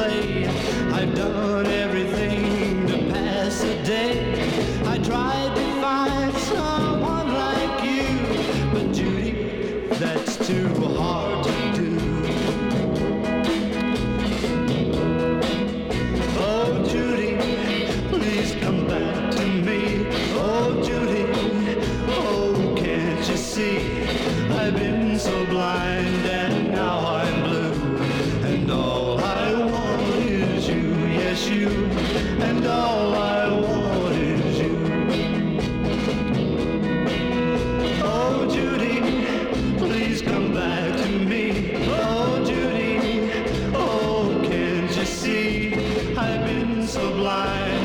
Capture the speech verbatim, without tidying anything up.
play. I've done everything to pass the day. I tried to find someone like you, but Judy, that's too hard to do. Oh Judy, please come back to me. Oh Judy, oh can't you see? I've been so blind and now I'm blue, and all I want is you, yes you, and all I want is you. Oh Judy, please come back to me. Oh Judy, oh can't you see? I've been so blind